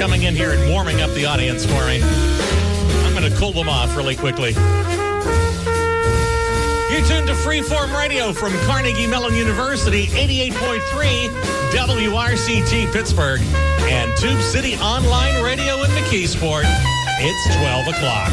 coming in here and warming up the audience for me. I'm going to cool them off really quickly. You're tuned to Freeform Radio from Carnegie Mellon University, 88.3 WRCT Pittsburgh, and Tube City Online Radio in McKeesport. It's 12 o'clock.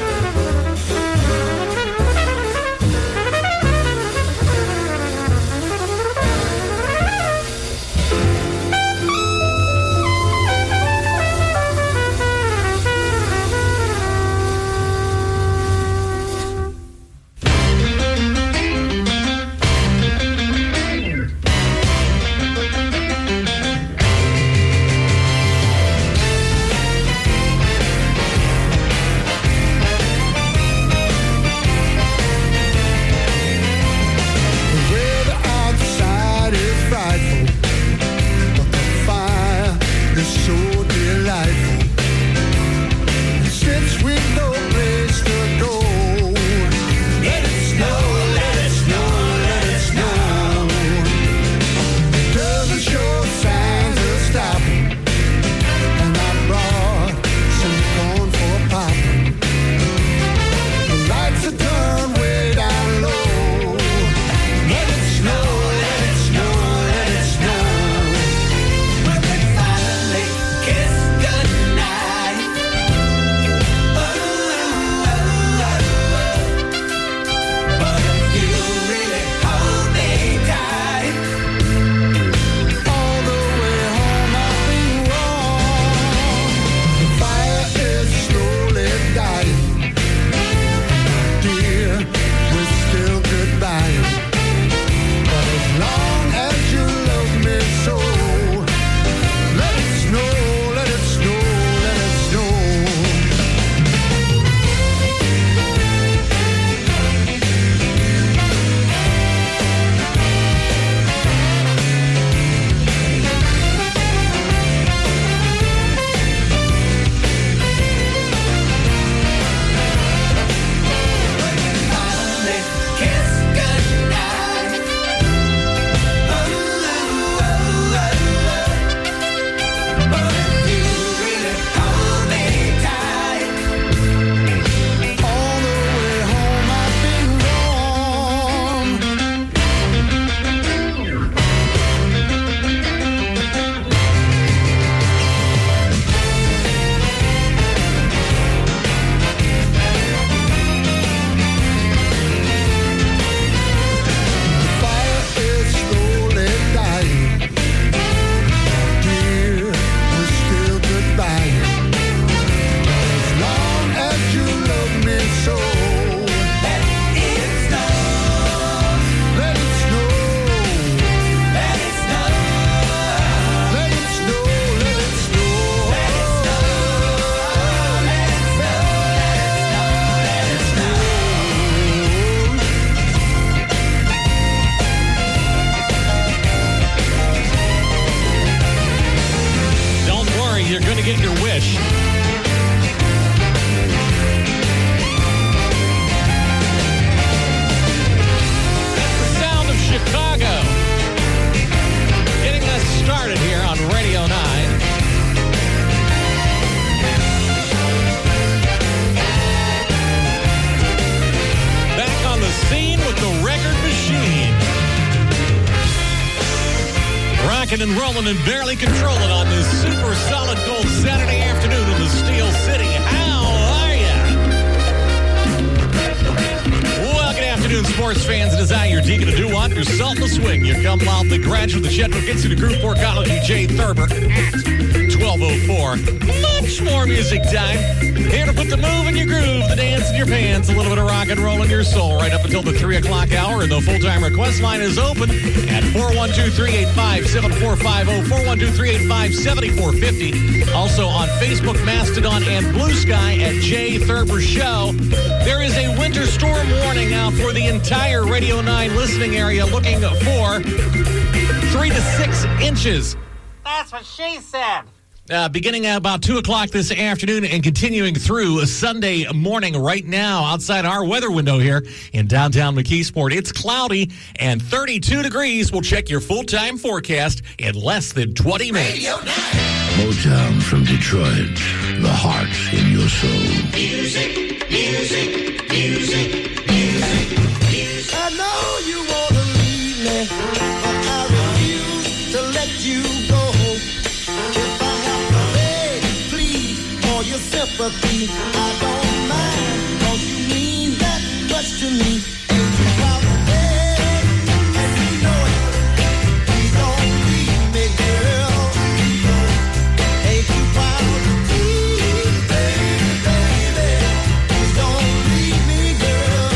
And rolling and barely controlling on this super solid cold Saturday afternoon in the Steel City. How are ya? Well, good afternoon, sports fans. It is I, your deacon of doo-wop, your salt in the swing. You come out the graduate of the Chetwood Institute of Group 4 College, Jay Thurber at 12:04. Much more music time. Here to put the move in your groove, the dance in your pants, a little bit of rock and roll in your soul, right up until the 3 o'clock hour. And the full-time request line is open at 412-385-7450, 412-385-7450. Also on Facebook, Mastodon, and Blue Sky at Jay Thurber Show. There is a winter storm warning out for the entire Radio 9 listening area, looking for 3 to 6 inches. That's what she said. Beginning at about 2 o'clock this afternoon and continuing through Sunday morning right now outside our weather window here in downtown McKeesport. It's cloudy and 32 degrees. We'll check your full-time forecast in less than 20 minutes. Motown from Detroit, the heart in your soul. Music, music, music, music, music. I know you want to leave me, but I refuse to let you go. If I have to beg, plead for your sympathy, I don't mind, 'cause you mean that much to me. Ain't you proud to beg, and you know it. Please don't leave me, girl. Ain't you proud to plead, baby, baby. Please don't leave me, girl.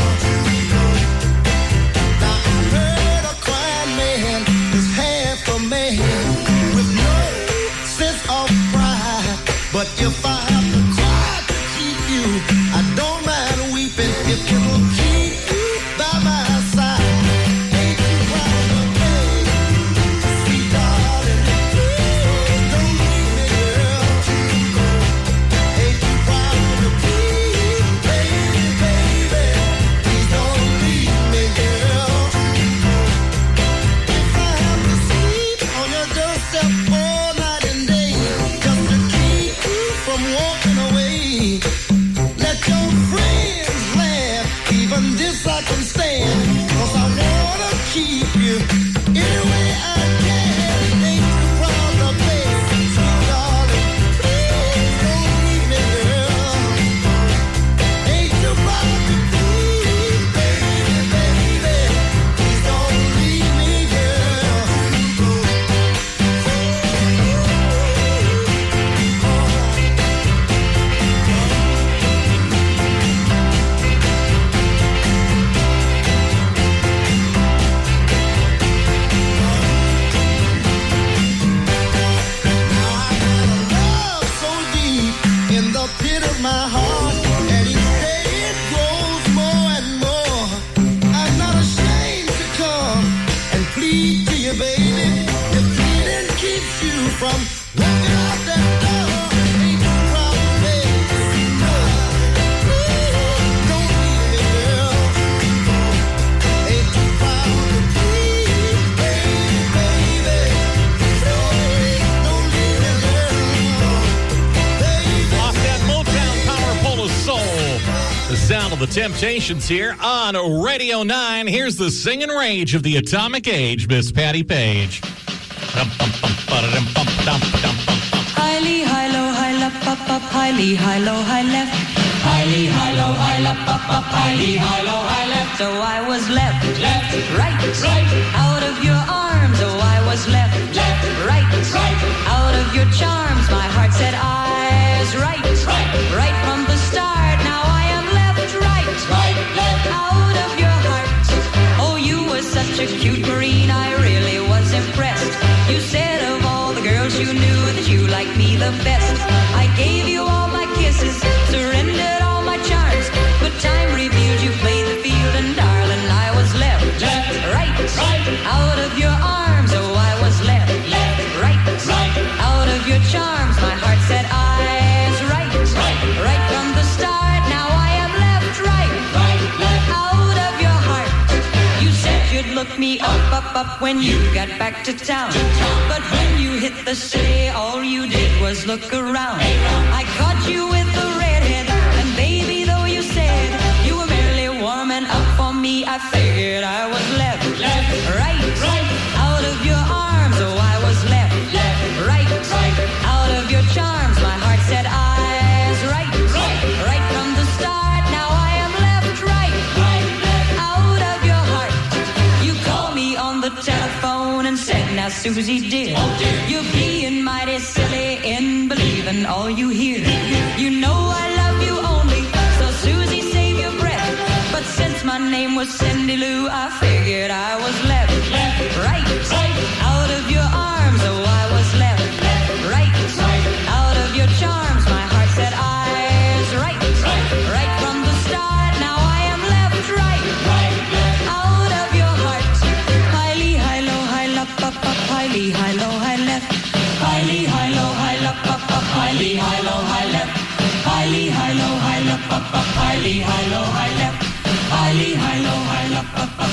Now I heard a crying man is half a man with no sense of pride. But if I have to cry to keep you, I don't mind weeping if it'll keep you by my side. Ain't you proud of me, sweet darling? Please don't leave me, girl. Ain't you proud of me, baby, baby? Please don't leave me, girl. If I have to sleep on your doorstep all night and day, just to keep you from walking away, let your friends laugh, even this I can stand, 'cause I wanna keep you any way I can. Ain't you proud of me, sweet darling? Please don't leave me, girl. Ain't you proud of me, baby, baby? Please don't leave me, girl. Love so deep in the pit of my heart, and each day it grows more and more. I'm not ashamed to come and plead to you, baby. If pleading keeps you from walking out that door, ain't you proud of me? No. Don't leave me, girl. Ain't you proud of me, baby, baby? Don't leave me, girl. Baby. Off that Motown Power Pole of Soul. The sound of the Temptations here on Radio 9. Here's the singing rage of the atomic age, Miss Patty Page. Highly, high, low, high, up, up, highly, high, low, high, left. Highly, high, low, high, up, highly, high, low, high, left. So I was left, right, out of your arms. Oh, I was left, right, out of your charms. My heart said I was right from the start. Now I am left, right, out of your heart. Oh, you were such a cute Marine, I really was impressed. You said of all the girls you knew that you liked me the best. I gave you all my kisses, surrendered all my charms, but time revealed you played the field, and darling, I was left, right, out of your arms. Oh, I was left, right, out of your charms. My heart said I was right from the start. Now I am left, right, out of your heart. You said you'd look me up when you got back to town, but when you hit the city, all you did was look around. I caught you with the redhead, and baby, though you said you were merely warming up for me, I figured I was left, right, out of your arms. Oh, I was left, right, out of your charms. My heart said I was right from the start. Now I am left, right, out of your heart. You called me on the telephone and said, now Susie dear, you're being mighty silly in believing all you hear. You know I love you only, so Susie save your breath. But since my name was Cindy Lou, I figured I was left, right, out of your arms. Oh, I was left, right, out of your charms. My heart said I was right from the start. Now I am left, right, out of your heart. Highly, high, low, high, up, highly, high, low, high, left. Highly, high, low, high, up, Highly, high, low, high left. Highly, high, low, high left.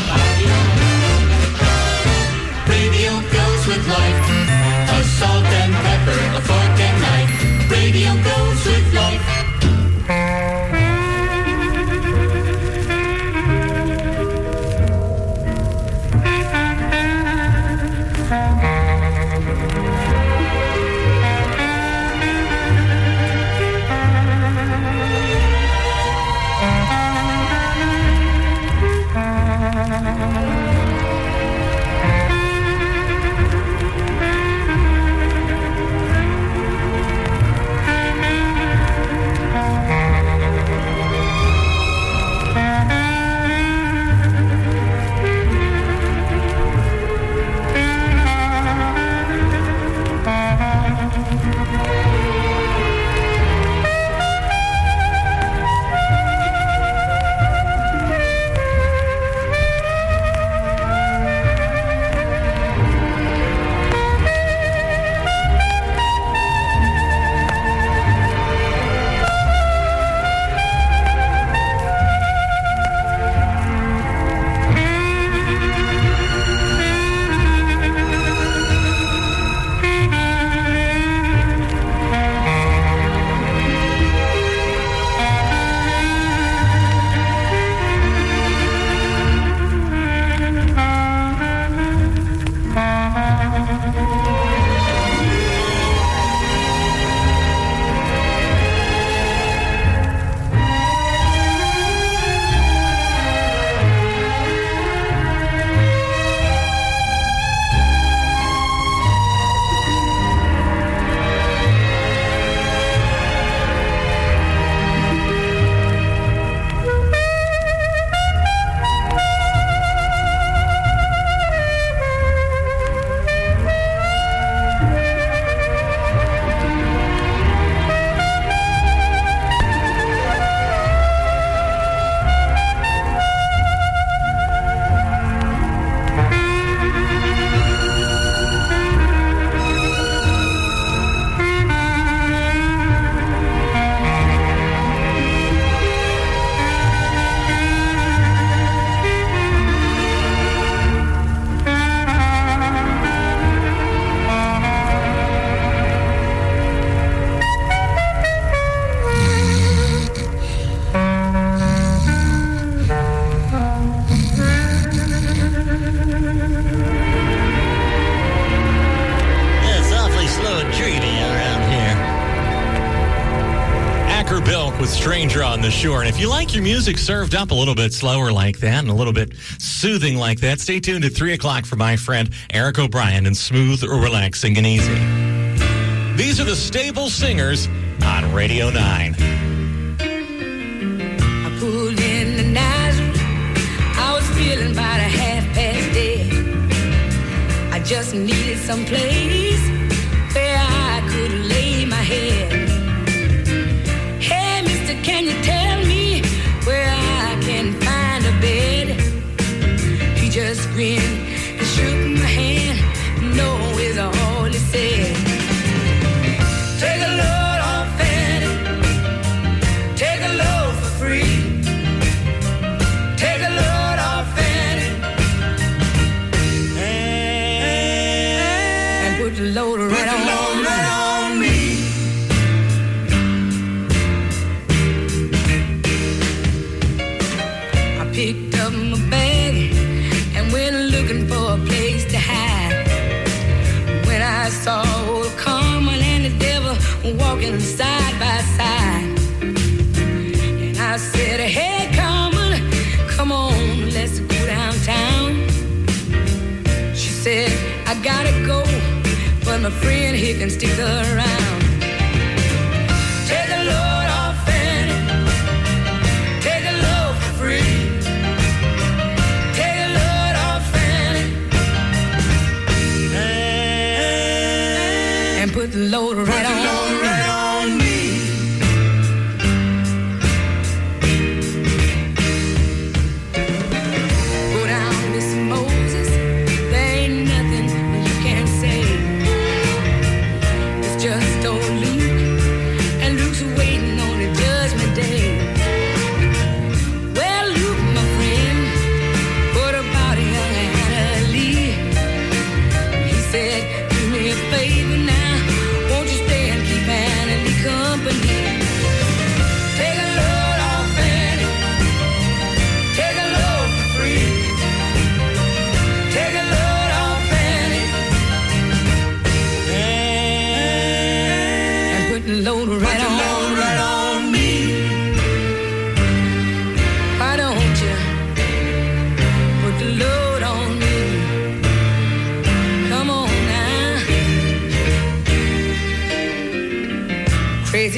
Radio goes with life. A salt and pepper, a fork and knife. Radio goes with life. Stranger on the Shore. And if you like your music served up a little bit slower like that and a little bit soothing like that, stay tuned at 3 o'clock for my friend Eric O'Brien and Smooth, Relaxing, and Easy. These are the Stable Singers on Radio 9. I pulled in the Nazareth. I was feeling about a half past dead. I just needed some place where I could lay my head. Can you tell me where I can find a bed? He just grinned and shook my hand. No is all he said. Take a load on Fanny. Take a load for free. Take a load on Fanny. And put the load right on me. Picked up my bag and went looking for a place to hide. When I saw old Carmel and the devil walking side by side, and I said, hey Carmel, come on, let's go downtown. She said, I gotta go, but my friend here can stick around. Take a load off Fanny, take a load for free. Put the load right on me. Go down, Miss Moses. There ain't nothing you can say. It's just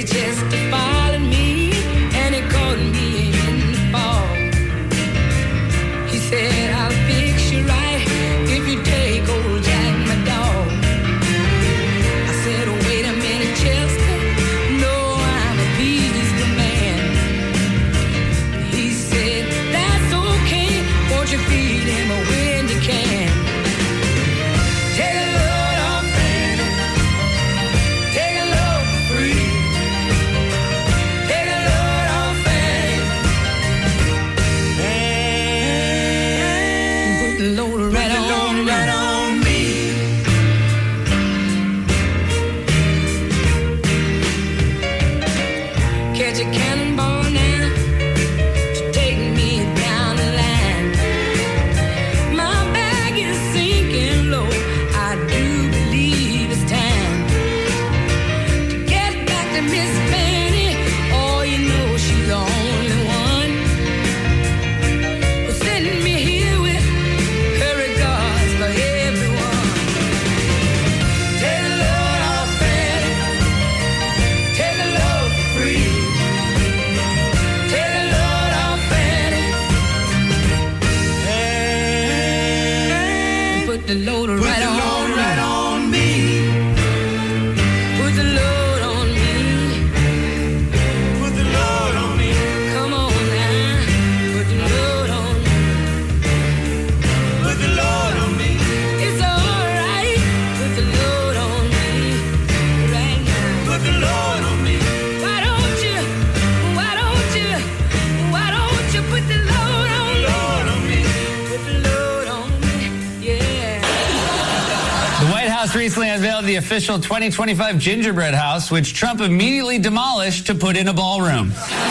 Recently unveiled the official 2025 gingerbread house, which Trump immediately demolished to put in a ballroom.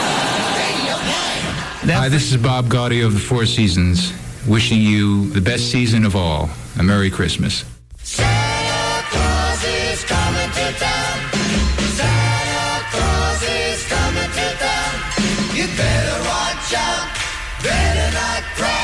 Hi, this is Bob Gaudio of the Four Seasons, wishing you the best season of all. A Merry Christmas. Santa Claus is coming to town. Santa Claus is coming to town. You better watch out. Better not cry.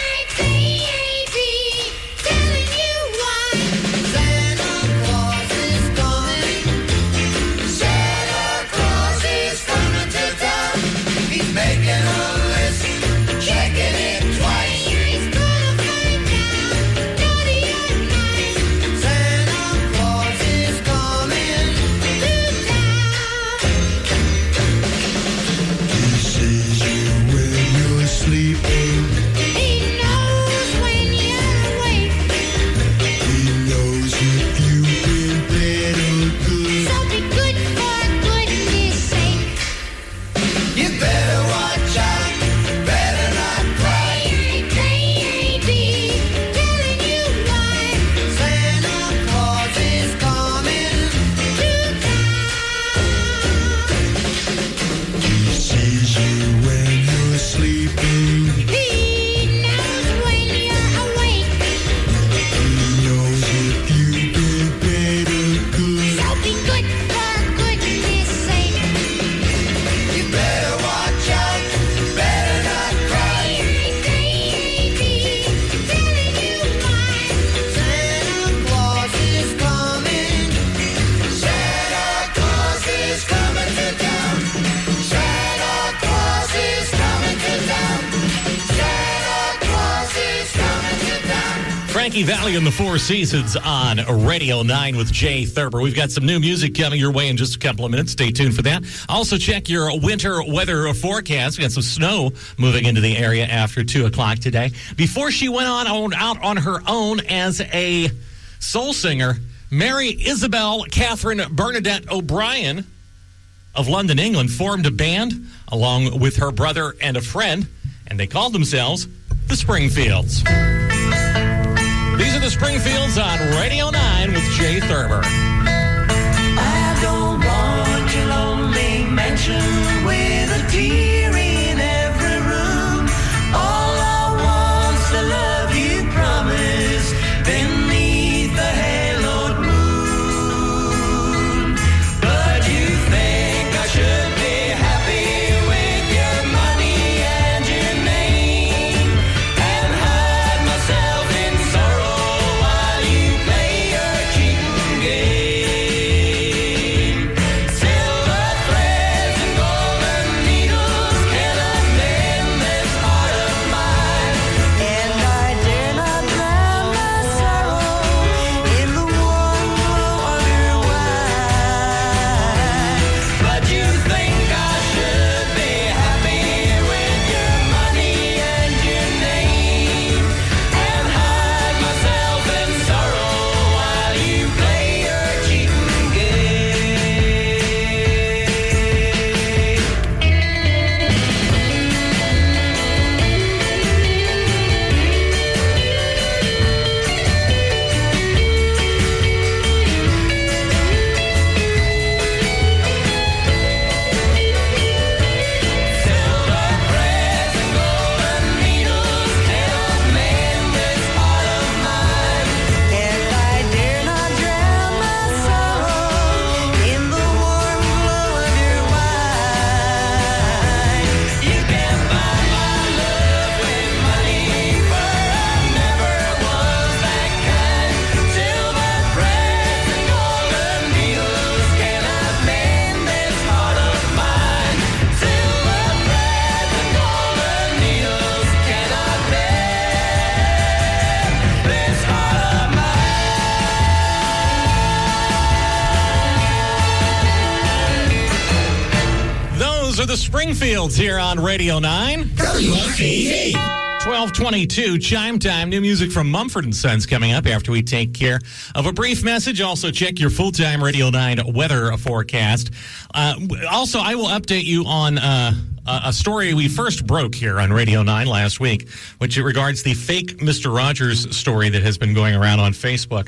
Frankie Valli and the Four Seasons on Radio 9 with Jay Thurber. We've got some new music coming your way in just a couple of minutes. Stay tuned for that. Also, check your winter weather forecast. We got some snow moving into the area after 2 o'clock today. Before she went out on her own as a soul singer, Mary Isabel Catherine Bernadette O'Brien of London, England, formed a band along with her brother and a friend, and they called themselves the Springfields. These are the Springfields on Radio 9 with Jay Thurber. I don't want your lonely mansion with a tear in every room. All I want's the love you promised beneath the haloed moon. But you think I should be happy with your money and your name and hide myself in sorrow while you play your cheating game. Silver thread are the Springfields here on Radio 9. WRCT. 12:22 chime time. New music from Mumford & Sons coming up after we take care of a brief message. Also, check your full-time Radio 9 weather forecast. Also, I will update you on a story we first broke here on Radio 9 last week, which regards the fake Mr. Rogers story that has been going around on Facebook.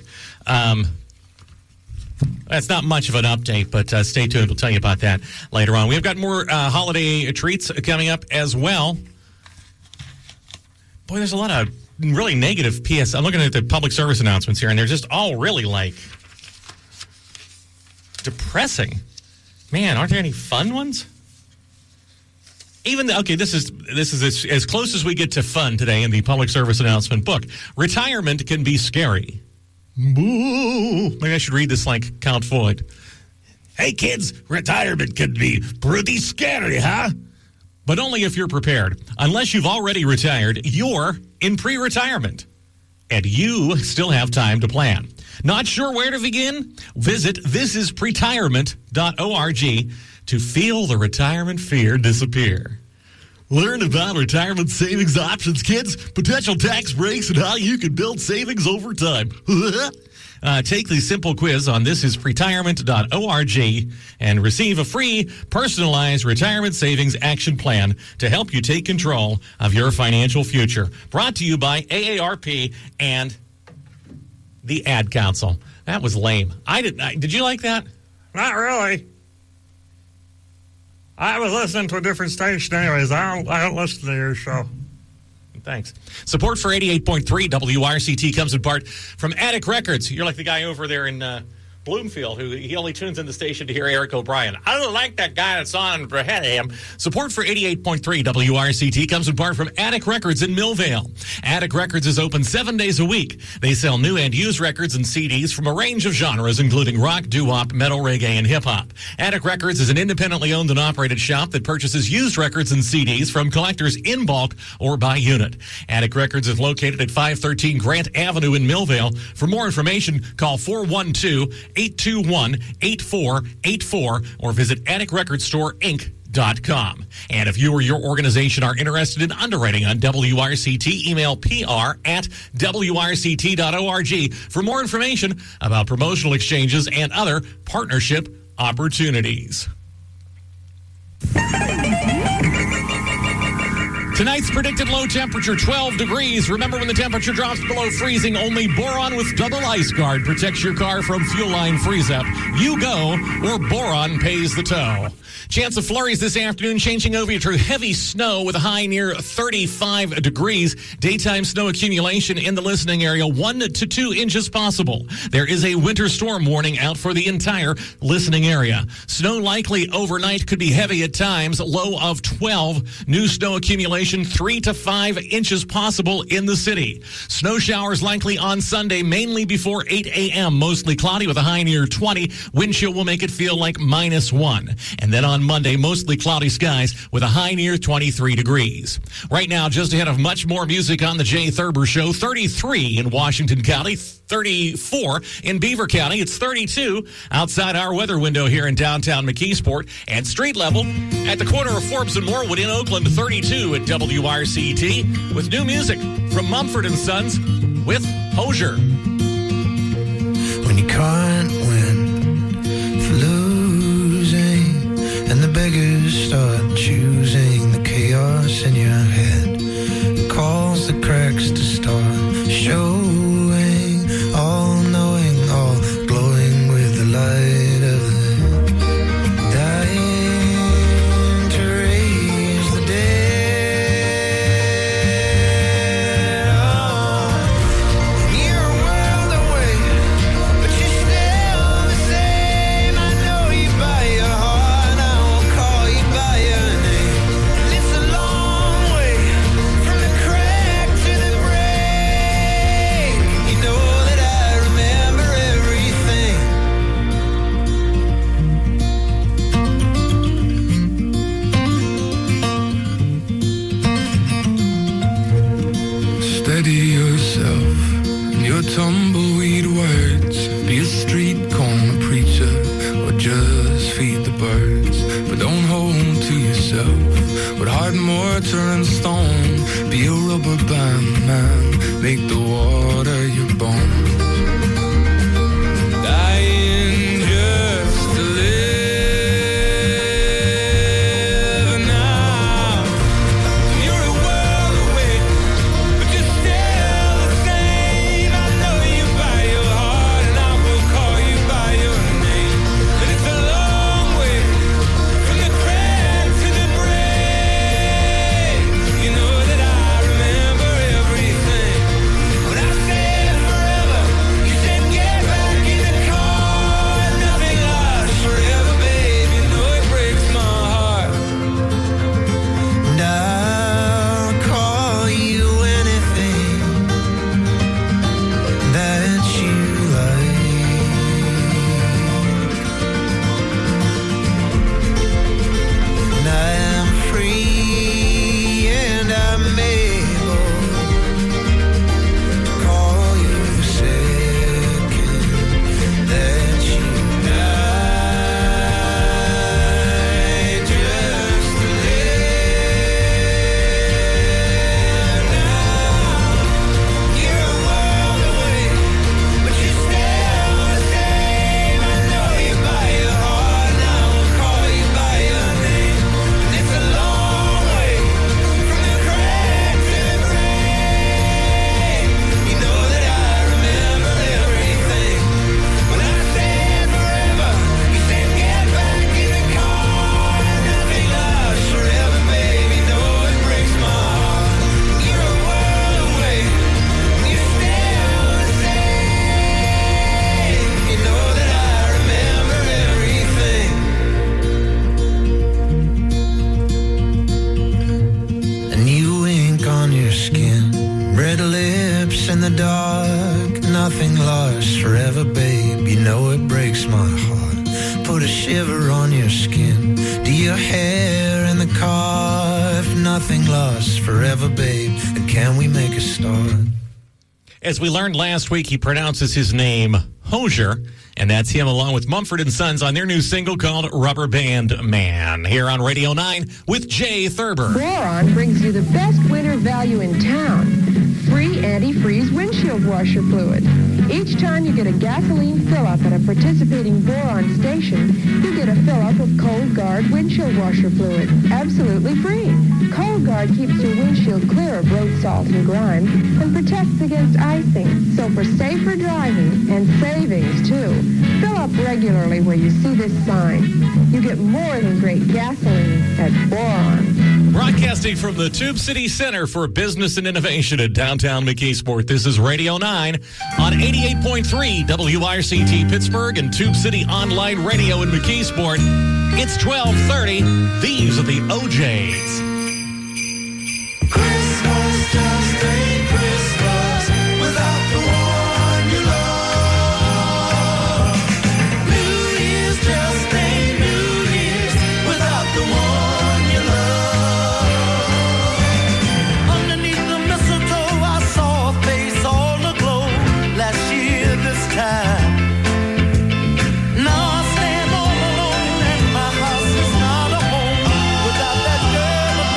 That's not much of an update, but stay tuned. We'll tell you about that later on. We've got more holiday treats coming up as well. Boy, there's a lot of really negative PS. I'm looking at the public service announcements here, and they're just all really, depressing. Man, aren't there any fun ones? This is as close as we get to fun today in the public service announcement book. Retirement can be scary. Maybe I should read this like Count Floyd. Hey, kids, retirement can be pretty scary, huh? But only if you're prepared. Unless you've already retired, you're in pre-retirement. And you still have time to plan. Not sure where to begin? Visit thisispretirement.org to feel the retirement fear disappear. Learn about retirement savings options, kids, potential tax breaks, and how you can build savings over time. Take the simple quiz on thisispretirement.org and receive a free, personalized retirement savings action plan to help you take control of your financial future. Brought to you by AARP and the Ad Council. That was lame. Did you like that? Not really. I was listening to a different station anyways. I don't listen to your show. Thanks. Support for 88.3 WRCT comes in part from Attic Records. You're like the guy over there in Bloomfield who he only tunes in the station to hear Eric O'Brien. I don't like that guy that's on ahead of him. Support for 88.3 WRCT comes in part from Attic Records in Millvale. Attic Records is open 7 days a week. They sell new and used records and CDs from a range of genres, including rock, doo-wop, metal, reggae, and hip-hop. Attic Records is an independently owned and operated shop that purchases used records and CDs from collectors in bulk or by unit. Attic Records is located at 513 Grant Avenue in Millvale. For more information, call 412-821-8484 or visit atticrecordstorinc.com. And if you or your organization are interested in underwriting on WRCT, email pr@wrct.org for more information about promotional exchanges and other partnership opportunities. Tonight's predicted low temperature, 12 degrees. Remember, when the temperature drops below freezing, only Boron with double ice guard protects your car from fuel line freeze-up. You go, or Boron pays the tow. Chance of flurries this afternoon, changing over to heavy snow with a high near 35 degrees. Daytime snow accumulation in the listening area, 1 to 2 inches possible. There is a winter storm warning out for the entire listening area. Snow likely overnight, could be heavy at times, low of 12. New snow accumulation 3 to 5 inches possible in the city. Snow showers likely on Sunday, mainly before 8 a.m. Mostly cloudy with a high near 20. Wind chill will make it feel like -1. And then on Monday, mostly cloudy skies with a high near 23 degrees. Right now, just ahead of much more music on the Jay Thurber Show, 33 in Washington County, 34 in Beaver County. It's 32 outside our weather window here in downtown McKeesport. And street level at the corner of Forbes and Morwood in Oakland, 32 at WRCT, with new music from Mumford & Sons with Hosier. When you can't win for losing, and the beggars start choosing the chaos in your head, it calls the cracks to start showing, all knowing, all glowing with the light of the dying to raise the dead. Oh, you're a world away, but you're still the same. I know you by your heart, I won't call you by your name. It's a long way from the crack to the break. You know that I remember everything. Steady yourself in your tumbleweed words. Be a street corner preacher or just feed the birds. But don't hold to yourself. mortar and stone. Be a rubber band man, make the water your bones. Dying just to live now. You're a world away, but you're still the same. I know you by your heart, and I will call you by your name. But it's a long way from the crack to the break. You know that I remember everything. When I said forever, you said get back in the car. Nothing lasts forever, babe. You know it breaks my heart. And I'll call you anything that you like. And I am free and I'm able to call you the second that you die. Just to live now. You're a world away, but you're still the same. I know you by your heart, and I will call you by your name. And it's a long way from the crack to the grave. You know that I remember everything. When I said forever, you said get back in the car. Nothing lasts forever, baby. You know it breaks my heart. You're a world away, and you're still the same. You know that I remember everything. A new ink on your skin, red lips in the dark. Nothing lasts forever, babe. You know it breaks my heart. Put a shiver on your skin. Do your hair in the car. If nothing lasts forever, babe, then can we make a start? As we learned last week, he pronounces his name Hozier, and that's him along with Mumford & Sons on their new single called Rubber Band Man. Here on Radio 9 with Jay Thurber. Boron brings you the best winter value in town. Free antifreeze windshield washer fluid. Each time you get a gasoline fill-up at a participating Boron station, you get a fill-up of Cold Guard windshield washer fluid. Absolutely free. Cold Guard keeps your windshield clear of road salt and grime and protects against icing. So for safer driving and savings, too, fill up regularly where you see this sign. You get more than great gasoline at Boron. Broadcasting from the Tube City Center for Business and Innovation in downtown McKeesport, this is Radio 9 on 88.3 WIRCT Pittsburgh and Tube City Online Radio in McKeesport. It's 12:30. These are the OJs. Christmas just ain't Christmas without the one you love. New Year's just ain't New Year's without the one you love. Underneath the mistletoe, I saw a face all aglow last year this time. Now I stand all alone and my house is not a home without that girl of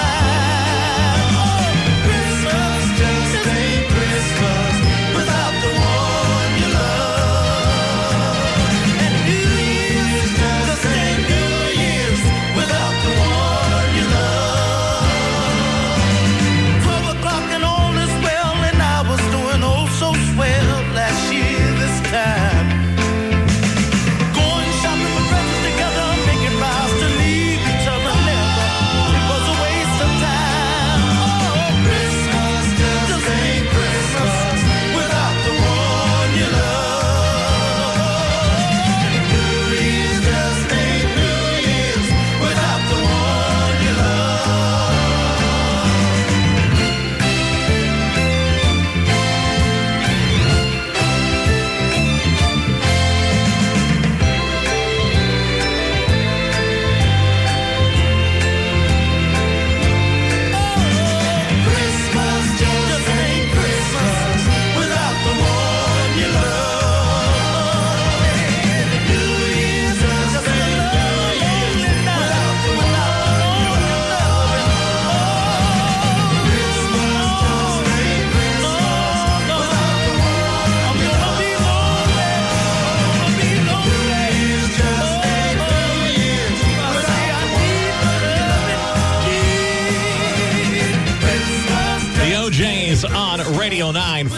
Fridays on Radio 9,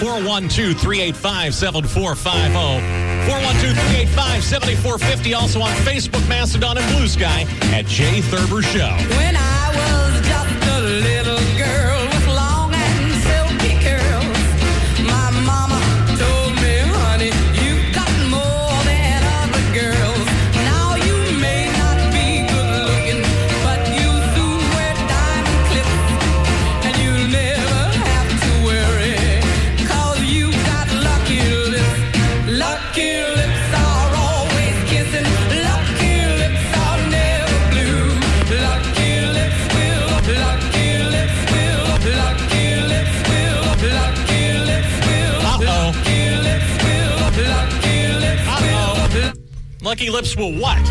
412-385-7450. 412-385-7450. Also on Facebook, Mastodon, and Blue Sky at Jay Thurber Show. When I was just a little girl with long and silky curls, my mama told me, honey, you've got more than other girls. Now you may not be good looking, but you soon wear diamond clips, and you'll never have to worry, 'cause you got lucky lips. Lucky lips are always kissing. Lucky lips are never blue. Lucky lips will, lucky lips will, lucky lips will, lucky lips will, lucky lips will, lucky lips will. Lucky Lips will what?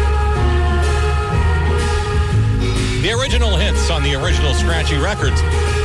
The original hits on the original Scratchy Records.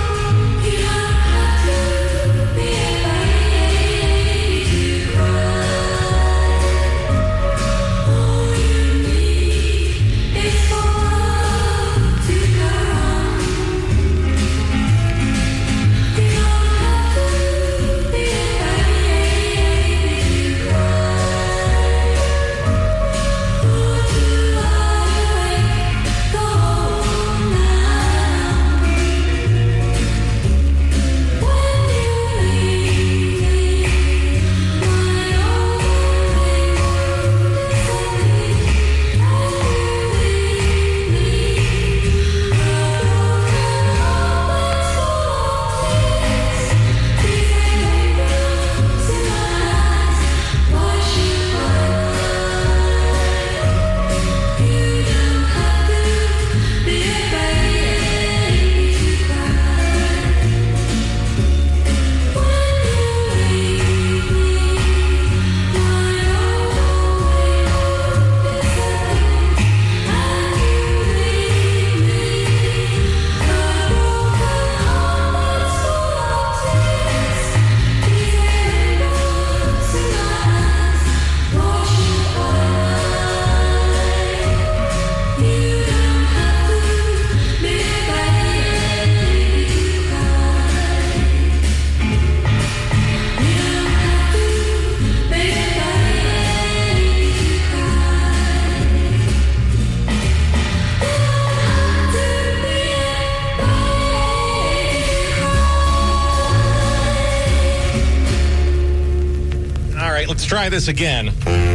Let's try this again.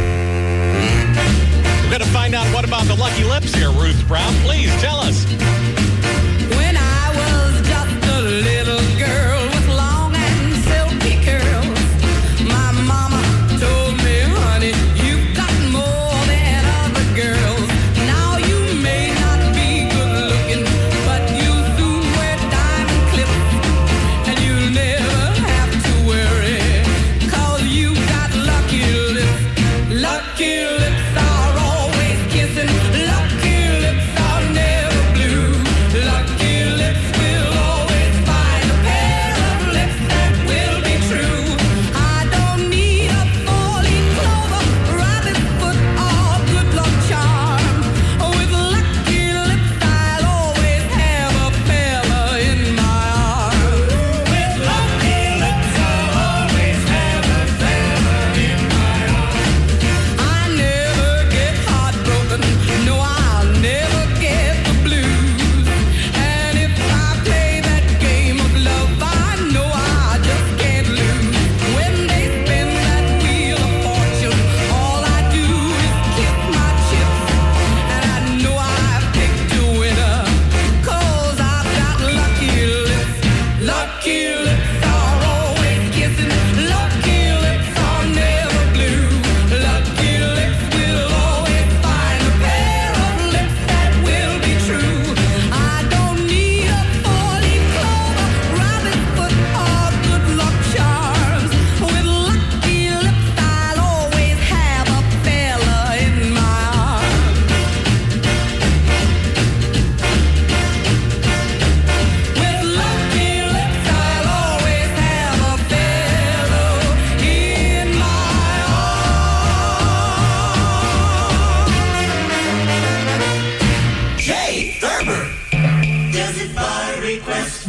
We're going to find out what about the Lucky Lips here, Ruth Brown. Please tell us. When I was just a little girl with long and silky curls, my mama told me, honey, you've got more than other girls. Now you may not be good looking, but you soon wear diamond clips, and you'll never have to worry, 'cause you got lucky lips. Lucky lips are always kissing. Lucky lips are never blue.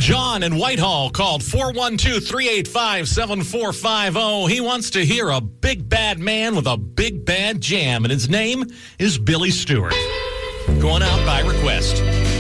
John in Whitehall called 412-385-7450. He wants to hear a big bad man with a big bad jam, and his name is Billy Stewart. Going out by request.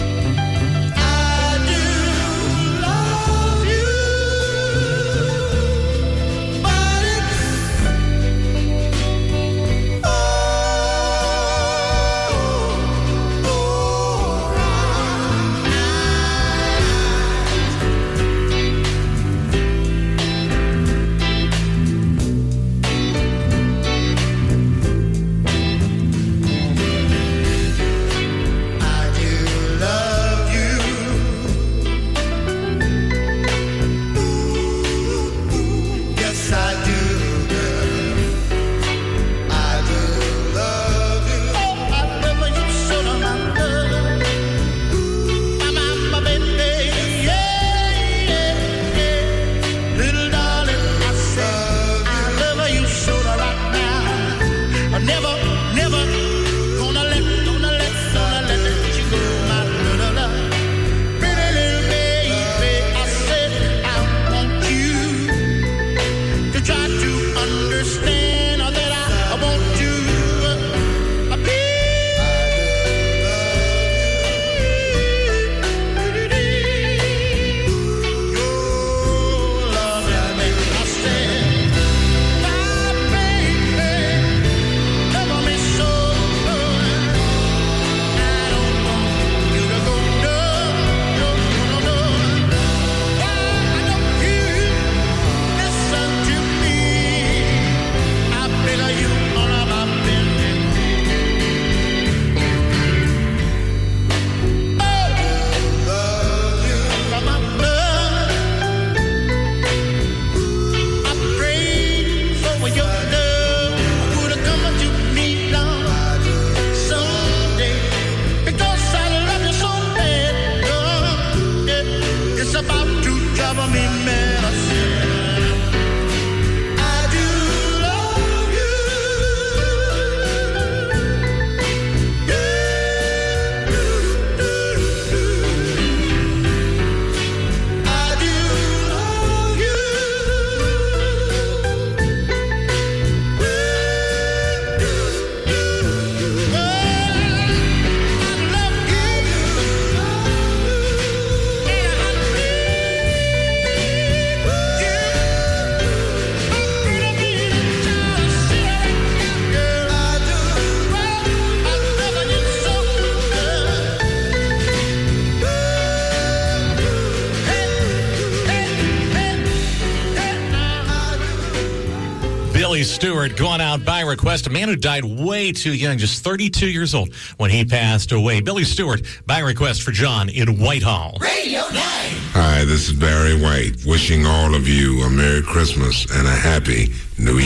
Billy Stewart going out by request. A man who died way too young, just 32 years old when he passed away. Billy Stewart by request for John in Whitehall. Radio 9. Hi, this is Barry White, wishing all of you a Merry Christmas and a Happy New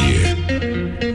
Year.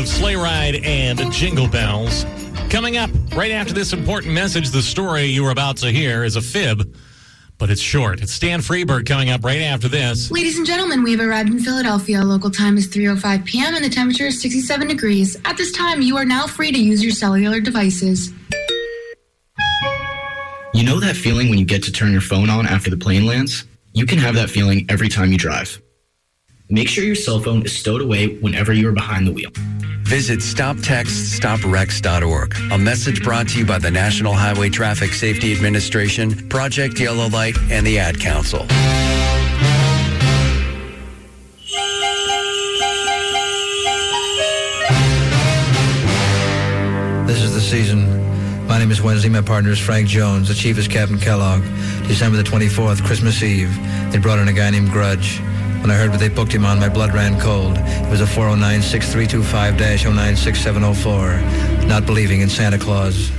of Sleigh Ride and Jingle Bells. Coming up right after this important message, the story you are about to hear is a fib, but it's short. It's Stan Freberg coming up right after this. Ladies and gentlemen, we have arrived in Philadelphia. Local time is 3:05 p.m. and the temperature is 67 degrees. At this time, you are now free to use your cellular devices. You know that feeling when you get to turn your phone on after the plane lands? You can have that feeling every time you drive. Make sure your cell phone is stowed away whenever you are behind the wheel. Visit StopTextStopWrecks.org. A message brought to you by the National Highway Traffic Safety Administration, Project Yellow Light, and the Ad Council. This is the season. My name is Wednesday. My partner is Frank Jones. The chief is Captain Kellogg. December the 24th, Christmas Eve. They brought in a guy named Grudge. When I heard what they booked him on, my blood ran cold. It was a 409-6325-096704. Not believing in Santa Claus.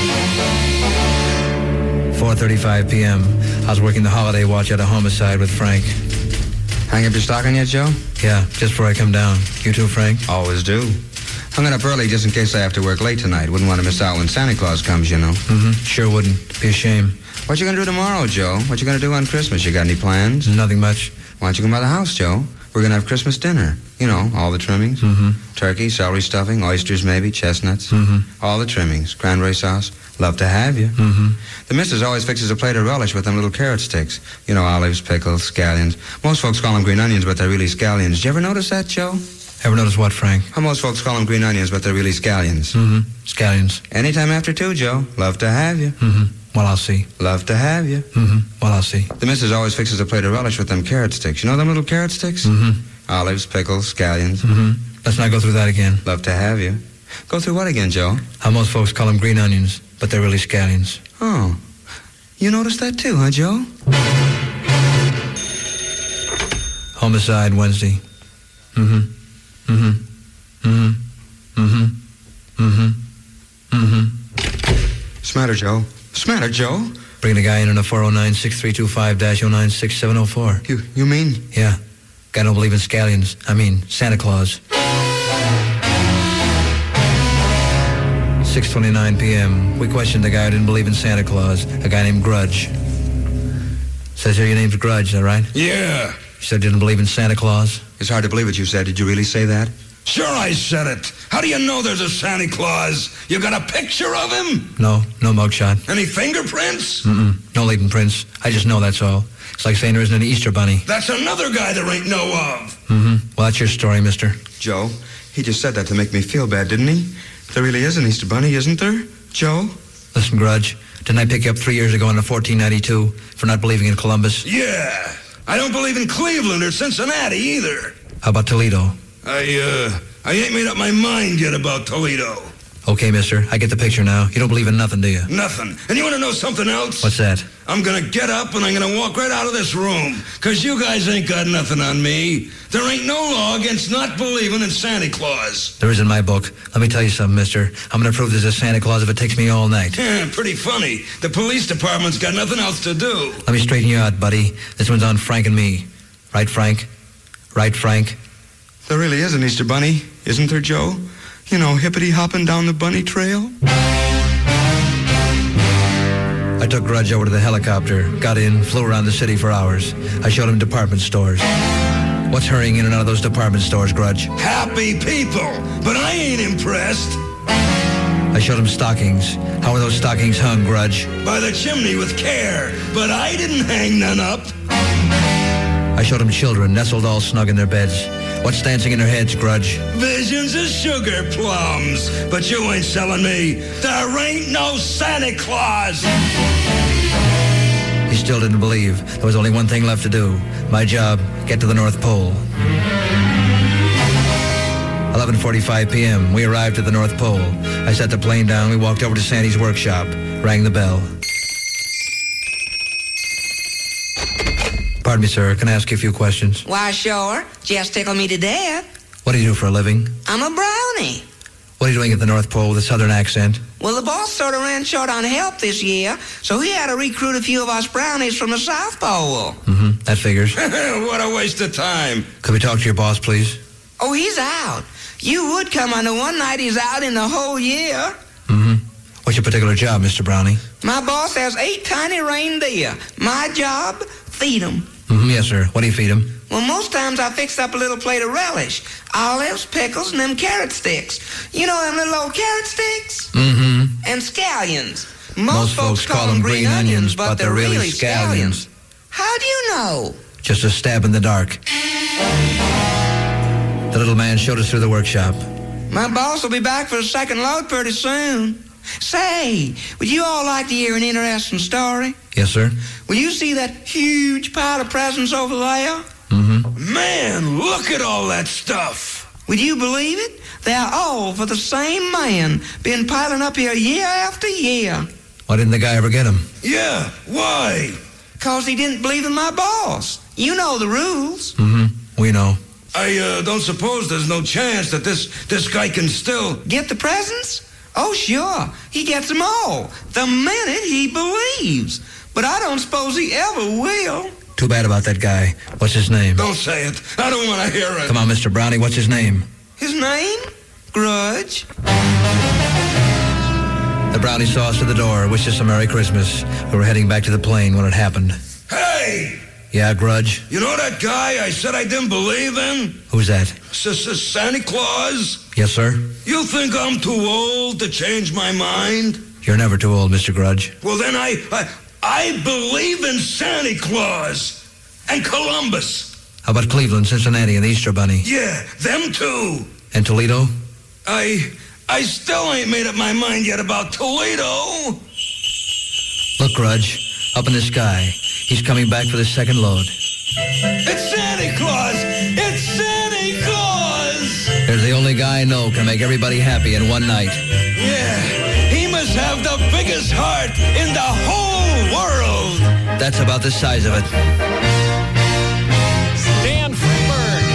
4:35 p.m. I was working the holiday watch at a homicide with Frank. Hang up your stocking yet, Joe? Yeah, just before I come down. You too, Frank? Always do. Hung it up early just in case I have to work late tonight. Wouldn't want to miss out when Santa Claus comes, you know. Mm-hmm. Sure wouldn't. Be a shame. What you gonna do tomorrow, Joe? What you gonna do on Christmas? You got any plans? Nothing much. Why don't you come by the house, Joe? We're gonna have Christmas dinner. You know, all the trimmings. Mm-hmm. Turkey, celery stuffing, oysters maybe, chestnuts. Mm-hmm. All the trimmings. Cranberry sauce. Love to have you. Mm-hmm. The missus always fixes a plate of relish with them little carrot sticks. You know, olives, pickles, scallions. Most folks call them green onions, but they're really scallions. Did you ever notice that, Joe? Ever notice what, Frank? How most folks call them green onions, but they're really scallions. Mm-hmm. Scallions. Anytime after 2, Joe. Love to have you. Mm-hmm. Well, I'll see. Love to have you. Mm-hmm. Well, I'll see. The missus always fixes a plate of relish with them carrot sticks. You know them little carrot sticks? Mm-hmm. Olives, pickles, scallions. Mm-hmm. Let's not go through that again. Love to have you. Go through what again, Joe? How most folks call them green onions, but they're really scallions. Oh. You noticed that too, huh, Joe? Homicide Wednesday. Mm-hmm. Mm-hmm. Mm-hmm. Mm-hmm. Mm-hmm. Mm-hmm. Smatter, Joe. Smatter, Joe. Bringing a guy in on a 409-6325-096704. You mean? Yeah. Guy don't believe in scallions. I mean, Santa Claus. 6:29 p.m. We questioned the guy who didn't believe in Santa Claus, a guy named Grudge. Says here your name's Grudge, is that right? Yeah. You said you didn't believe in Santa Claus? It's hard to believe what you said. Did you really say that? Sure I said it. How do you know there's a Santa Claus? You got a picture of him? No mugshot. Any fingerprints? Mm-mm. No leading prints. I just know that's all. It's like saying there isn't an Easter bunny. That's another guy there ain't know of. Mm-hmm. Well, that's your story, mister. Joe, he just said that to make me feel bad, didn't he? There really is an Easter bunny, isn't there? Joe? Listen, Grudge, didn't I pick you up 3 years ago in a 1492 for not believing in Columbus? Yeah. I don't believe in Cleveland or Cincinnati either. How about Toledo? I ain't made up my mind yet about Toledo. Okay, mister, I get the picture now. You don't believe in nothing, do you? Nothing. And you want to know something else? What's that? I'm going to get up and I'm going to walk right out of this room. Because you guys ain't got nothing on me. There ain't no law against not believing in Santa Claus. There is in my book. Let me tell you something, mister. I'm going to prove there's a Santa Claus if it takes me all night. Pretty funny. The police department's got nothing else to do. Let me straighten you out, buddy. This one's on Frank and me. Right, Frank? Right, Frank? There really is an Easter bunny, isn't there, Joe? You know, hippity-hopping down the bunny trail. I took Grudge over to the helicopter, got in, flew around the city for hours. I showed him department stores. What's hurrying in and out of those department stores, Grudge? Happy people, but I ain't impressed. I showed him stockings. How are those stockings hung, Grudge? By the chimney with care, but I didn't hang none up. I showed him children nestled all snug in their beds. What's dancing in their heads, Grudge? Visions of sugar plums. But you ain't selling me. There ain't no Santa Claus. He still didn't believe. There was only one thing left to do. My job, get to the North Pole. 11:45 p.m. We arrived at the North Pole. I set the plane down. We walked over to Sandy's workshop. Rang the bell. Pardon me, sir. Can I ask you a few questions? Why, sure. Just tickle me to death. What do you do for a living? I'm a brownie. What are you doing at the North Pole with a southern accent? Well, the boss sort of ran short on help this year, so he had to recruit a few of us brownies from the South Pole. Mm-hmm. That figures. What a waste of time. Could we talk to your boss, please? Oh, he's out. You would come on the one night he's out in the whole year. What's your particular job, Mr. Brownie? My boss has 8 tiny reindeer. My job, feed them. Yes, sir. What do you feed him? Well, most times I fixed up a little plate of relish. Olives, pickles, and them carrot sticks. You know them little old carrot sticks? And scallions. Most folks call them green onions, but they're really scallions. How do you know? Just a stab in the dark. The little man showed us through the workshop. My boss will be back for a second load pretty soon. Say, would you all like to hear an interesting story? Yes, sir. Will you see that huge pile of presents over there? Man, look at all that stuff. Would you believe it? They're all for the same man. Been piling up here year after year. Why didn't the guy ever get him? Yeah, why? 'Cause he didn't believe in my boss. You know the rules. We know. I don't suppose there's no chance that this guy can still... Get the presents? Oh, sure. He gets them all. The minute he believes. But I don't suppose he ever will. Too bad about that guy. What's his name? Don't say it. I don't want to hear it. Come on, Mr. Brownie. What's his name? His name? Grudge. The Brownie saw us to the door, wished us a Merry Christmas. We were heading back to the plane when it happened. Hey! Yeah, Grudge? You know that guy I said I didn't believe in? Who's that? Santa Claus? Yes, sir? You think I'm too old to change my mind? You're never too old, Mr. Grudge. Well, then I believe in Santa Claus and Columbus. How about Cleveland, Cincinnati, and the Easter Bunny? Yeah, them too. And Toledo? I still ain't made up my mind yet about Toledo. Look, Grudge, up in the sky. He's coming back for the second load. It's Santa Claus! It's Santa Claus! There's the only guy I know can make everybody happy in one night. Yeah, he must have the biggest heart in the whole world. That's about the size of it. Dan Freeberg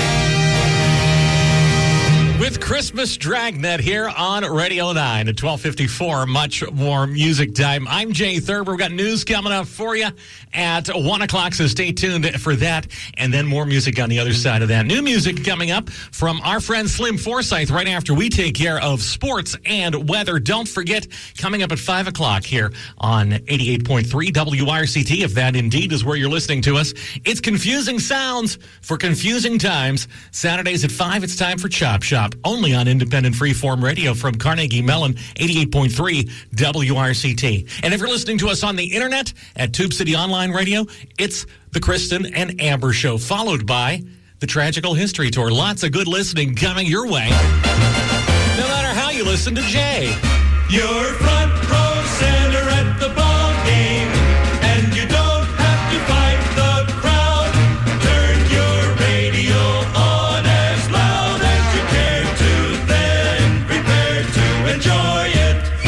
with Christmas Dragnet here on Radio 9 at 12:54. Much more music time. I'm Jay Thurber. We've got news coming up for you at 1 o'clock, so stay tuned for that. And then more music on the other side of that. New music coming up from our friend Slim Forsyth right after we take care of sports and weather. Don't forget, coming up at 5 o'clock here on 88.3 WRCT, if that indeed is where you're listening to us. It's confusing sounds for confusing times. Saturdays at 5, it's time for Chop Shop, only on independent freeform radio from Carnegie Mellon, 88.3 WRCT. And if you're listening to us on the internet at Tube City Online Radio, it's the Kristen and Amber Show, followed by the Tragical History Tour. Lots of good listening coming your way, no matter how you listen to Jay. Your front row center at the ball game, and you don't have to fight the crowd. Turn your radio on as loud as you care to, then prepare to enjoy it.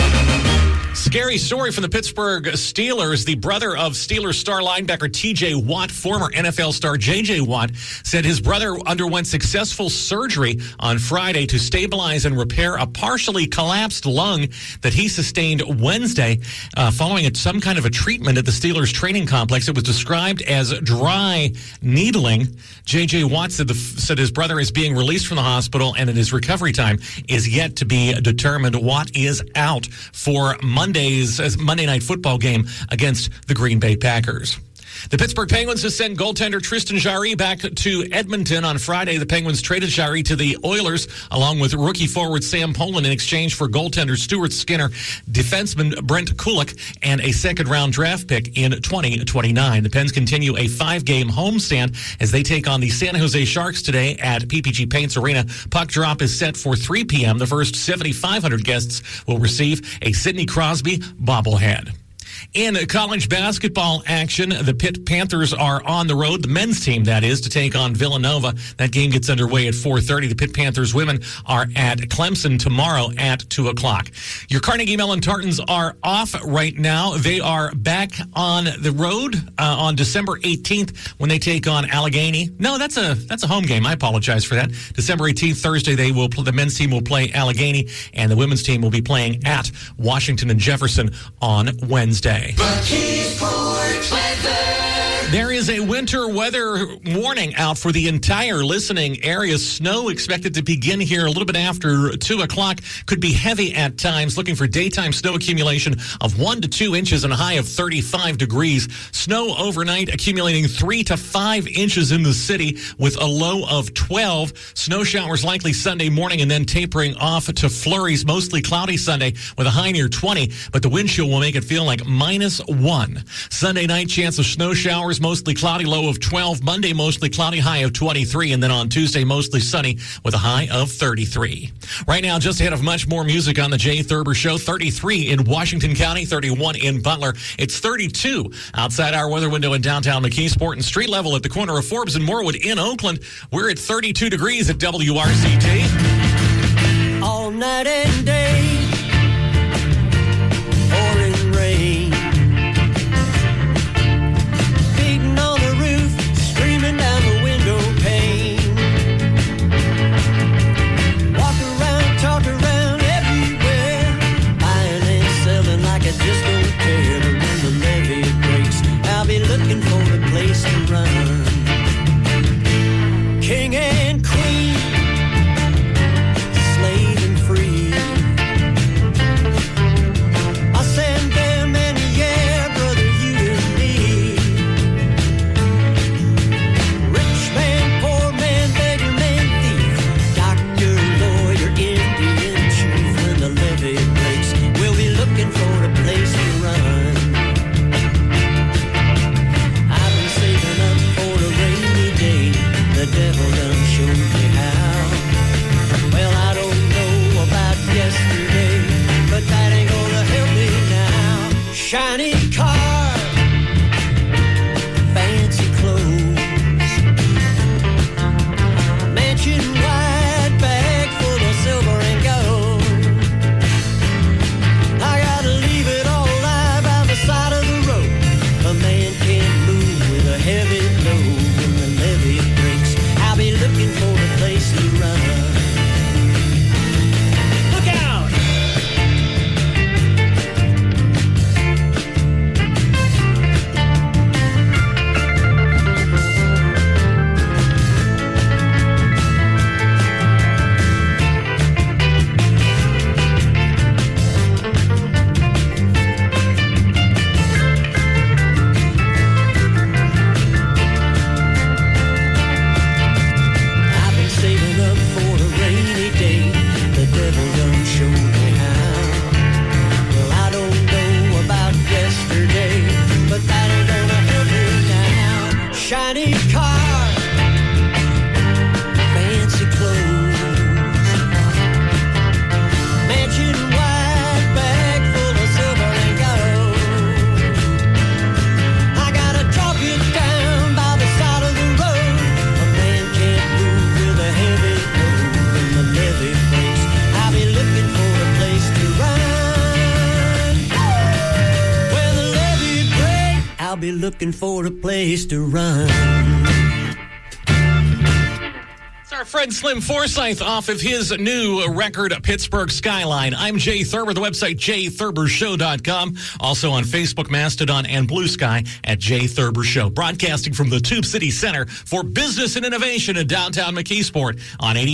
Scary story from the Pittsburgh Steelers. The brother of Steelers star linebacker T.J. Watt, former NFL star J.J. Watt, said his brother underwent successful surgery on Friday to stabilize and repair a partially collapsed lung that he sustained Wednesday following some kind of a treatment at the Steelers training complex. It was described as dry needling. J.J. Watt said his brother is being released from the hospital and that his recovery time is yet to be determined. Watt is out for Monday Night Football game against the Green Bay Packers. The Pittsburgh Penguins have sent goaltender Tristan Jarry back to Edmonton on Friday. The Penguins traded Jarry to the Oilers along with rookie forward Sam Poland in exchange for goaltender Stuart Skinner, defenseman Brent Kulik, and a second-round draft pick in 2029. The Pens continue a 5-game homestand as they take on the San Jose Sharks today at PPG Paints Arena. Puck drop is set for 3 p.m. The first 7,500 guests will receive a Sidney Crosby bobblehead. In college basketball action, the Pitt Panthers are on the road, the men's team, that is, to take on Villanova. That game gets underway at 4:30. The Pitt Panthers women are at Clemson tomorrow at 2 o'clock. Your Carnegie Mellon Tartans are off right now. They are back on the road on December 18th when they take on Allegheny. No, that's a home game. I apologize for that. December 18th, Thursday, the men's team will play Allegheny, and the women's team will be playing at Washington and Jefferson on Wednesday. Bucky's Sports Weather. There is a winter weather warning out for the entire listening area. Snow expected to begin here a little bit after 2 o'clock. Could be heavy at times. Looking for daytime snow accumulation of 1 to 2 inches and a high of 35 degrees. Snow overnight accumulating 3 to 5 inches in the city with a low of 12. Snow showers likely Sunday morning and then tapering off to flurries. Mostly cloudy Sunday with a high near 20, but the wind chill will make it feel like -1. Sunday night, chance of snow showers, mostly cloudy, low of 12. Monday, mostly cloudy, high of 23. And then on Tuesday, mostly sunny with a high of 33. Right now, just ahead of much more music on the Jay Thurber Show, 33 in Washington County, 31 in Butler. It's 32 outside our weather window in downtown McKeesport, and street level at the corner of Forbes and Morwood in Oakland. We're at 32 degrees at WRCT. All night and day, pouring rain, beating on the roof, screaming down the window pane. Walk around, talk around everywhere, buying and selling like I just don't care. But when the levee breaks, I'll be looking for a place to run. King and queen, slave and free. I'll send them in the air, brother, you and me. Rich man, poor man, beggar man, thief, doctor, lawyer, Indian chief. When the levee breaks, we'll be looking for a place to run. I've been saving up for a rainy day. The devil done showed me how. Well, I don't know about yesterday, but that ain't gonna help me now. Shiny car, fancy clothes, mansion wide, bag full of silver and gold. I gotta leave it all lie by the side of the road. A man can't move with a heavy load. When the levee breaks, I'll be looking for a place to run. Look out! I've been saving up for a rainy day. The devil done showed me how. Well, I don't know about yesterday, but that ain't gonna help me now. Shiny car, fancy clothes, mansion wide, bag full of silver and gold. I gotta drop you down by the side of the road. A man can't move with a heavy load. When the levee breaks, I'll be looking for a place to run. When the levee breaks, I'll be looking for a place to run. It's our friend Slim Forsyth off of his new record, Pittsburgh Skyline. I'm Jay Thurber, the website jaythurbershow.com. Also on Facebook, Mastodon, and Blue Sky at Jay Thurber Show. Broadcasting from the Tube City Center for Business and Innovation in downtown McKeesport on 80.